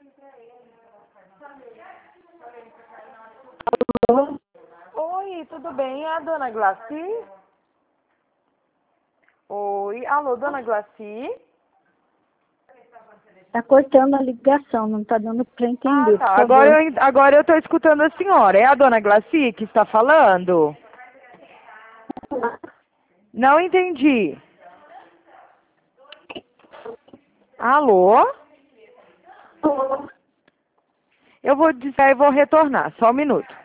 Oi, tudo bem? É a dona Glaci? Oi, alô, dona Glaci? Tá cortando a ligação, não tá dando para entender, Tá. por favor. Agora eu tô escutando a senhora. É a dona Glaci que está falando? Não entendi. Alô? Eu vou dizer e vou retornar. Só um minuto.